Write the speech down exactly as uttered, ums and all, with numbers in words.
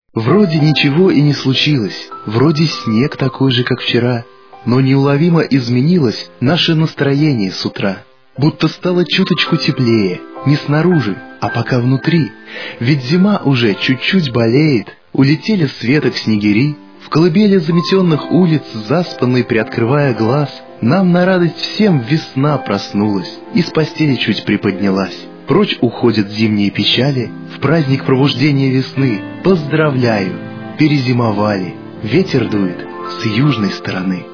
Вроде ничего и не случилось, вроде снег такой же, как вчера, но неуловимо изменилось наше настроение с утра. Будто стало чуточку теплее, не снаружи, а пока внутри. Ведь зима уже чуть-чуть болеет, улетели с веток снегири. В колыбели заметенных улиц, заспанный приоткрывая глаз, нам на радость всем весна проснулась и с постели чуть приподнялась. Прочь уходят зимние печали, в праздник пробуждения весны. Поздравляю, перезимовали, ветер дует с южной стороны.